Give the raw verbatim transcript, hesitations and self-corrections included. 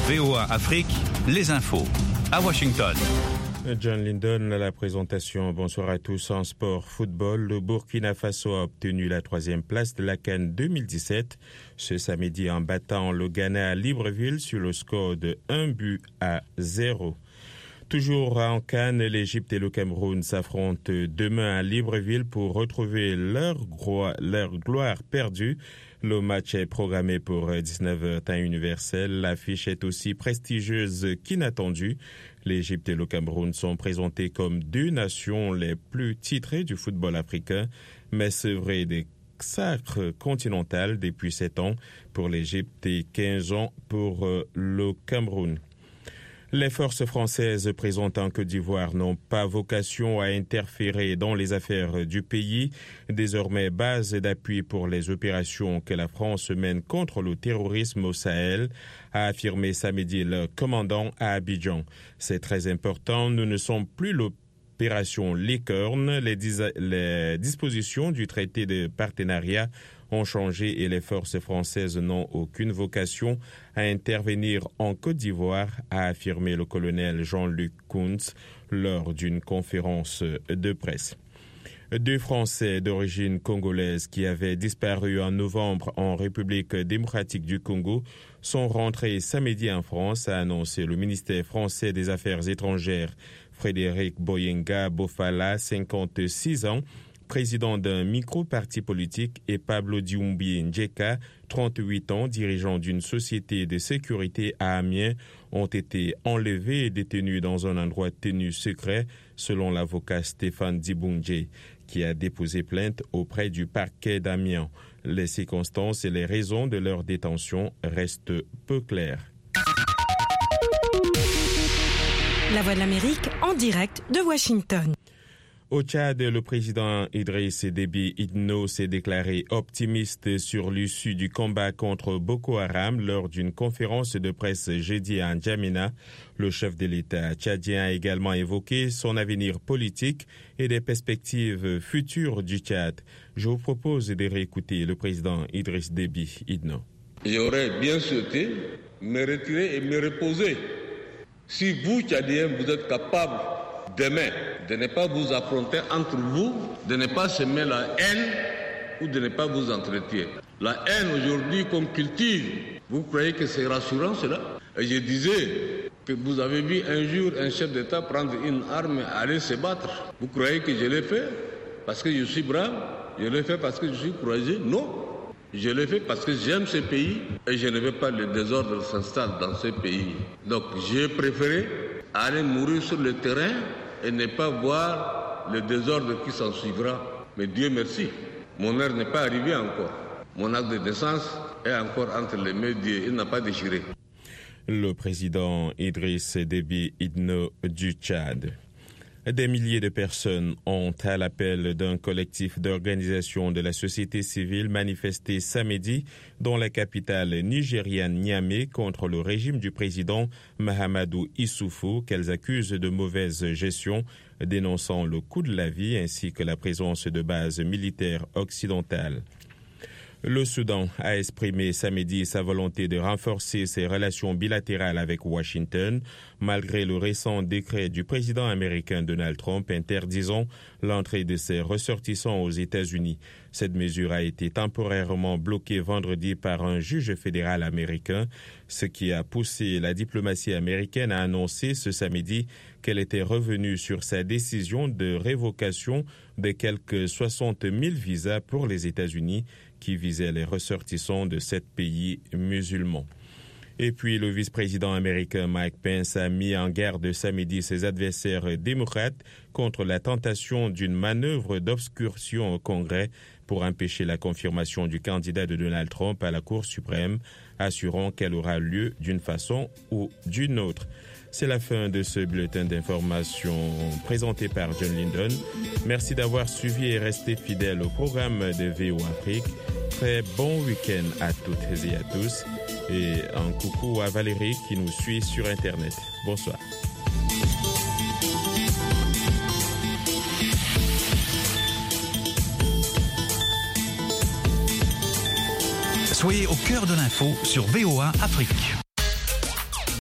V O A Afrique, les infos. À Washington. John Lindon à la présentation. Bonsoir à tous. En sport football, le Burkina Faso a obtenu la troisième place de la CAN deux mille dix-sept ce samedi en battant le Ghana à Libreville sur le score de un but à zéro. Toujours en CAN, l'Égypte et le Cameroun s'affrontent demain à Libreville pour retrouver leur, gro- leur gloire perdue. Le match est programmé pour dix-neuf heures temps universel. L'affiche est aussi prestigieuse qu'inattendue. L'Égypte et le Cameroun sont présentés comme deux nations les plus titrées du football africain, mais c'est vrai des sacres continentales depuis sept ans pour l'Égypte et quinze ans pour le Cameroun. Les forces françaises présentes en Côte d'Ivoire n'ont pas vocation à interférer dans les affaires du pays, désormais base d'appui pour les opérations que la France mène contre le terrorisme au Sahel, a affirmé samedi le commandant à Abidjan. C'est très important, nous ne sommes plus l'opération Licorne, les, dis- les dispositions du traité de partenariat ont changé et les forces françaises n'ont aucune vocation à intervenir en Côte d'Ivoire, a affirmé le colonel Jean-Luc Kuntz lors d'une conférence de presse. Deux Français d'origine congolaise qui avaient disparu en novembre en République démocratique du Congo sont rentrés samedi en France, a annoncé le ministère français des Affaires étrangères. Frédéric Boyenga Bofala, cinquante-six ans, président d'un micro-parti politique, et Pablo Diumbi Njeka, trente-huit ans, dirigeant d'une société de sécurité à Amiens, ont été enlevés et détenus dans un endroit tenu secret, selon l'avocat Stéphane Dibungé, qui a déposé plainte auprès du parquet d'Amiens. Les circonstances et les raisons de leur détention restent peu claires. La Voix de l'Amérique en direct de Washington. Au Tchad, le président Idriss Déby Itno s'est déclaré optimiste sur l'issue du combat contre Boko Haram lors d'une conférence de presse jeudi à N'Djamena. Le chef de l'État tchadien a également évoqué son avenir politique et des perspectives futures du Tchad. Je vous propose de réécouter le président Idriss Déby Itno. J'aurais bien souhaité me retirer et me reposer. Si vous, Tchadiens, vous êtes capables demain de ne pas vous affronter entre vous, de ne pas semer la haine ou de ne pas vous entretenir. La haine aujourd'hui qu'on cultive, vous croyez que c'est rassurant cela? Et je disais que vous avez vu un jour un chef d'État prendre une arme et aller se battre. Vous croyez que je l'ai fait parce que je suis brave? Je l'ai fait parce que je suis courageux? Non. Je l'ai fait parce que j'aime ce pays et je ne veux pas que le désordre s'installe dans ce pays. Donc j'ai préféré aller mourir sur le terrain et ne pas voir le désordre qui s'en suivra. Mais Dieu merci, mon heure n'est pas arrivée encore. Mon acte de naissance est encore entre les mains de Dieu, il n'a pas déchiré. Le président Idriss Déby Itno du Tchad. Des milliers de personnes ont, à l'appel d'un collectif d'organisations de la société civile, manifesté samedi dans la capitale nigériane Niamey contre le régime du président Mahamadou Issoufou, qu'elles accusent de mauvaise gestion, dénonçant le coût de la vie ainsi que la présence de bases militaires occidentales. Le Soudan a exprimé samedi sa volonté de renforcer ses relations bilatérales avec Washington, malgré le récent décret du président américain Donald Trump interdisant l'entrée de ses ressortissants aux États-Unis. Cette mesure a été temporairement bloquée vendredi par un juge fédéral américain, ce qui a poussé la diplomatie américaine à annoncer ce samedi qu'elle était revenue sur sa décision de révocation de quelques soixante mille visas pour les États-Unis qui visaient les ressortissants de sept pays musulmans. Et puis, le vice-président américain Mike Pence a mis en garde samedi ses adversaires démocrates contre la tentation d'une manœuvre d'obscursion au Congrès pour empêcher la confirmation du candidat de Donald Trump à la Cour suprême, assurant qu'elle aura lieu d'une façon ou d'une autre. C'est la fin de ce bulletin d'information présenté par John Lindon. Merci d'avoir suivi et resté fidèle au programme de V O A Afrique. Très bon week-end à toutes et à tous. Et un coucou à Valérie qui nous suit sur Internet. Bonsoir. Soyez au cœur de l'info sur V O A Afrique.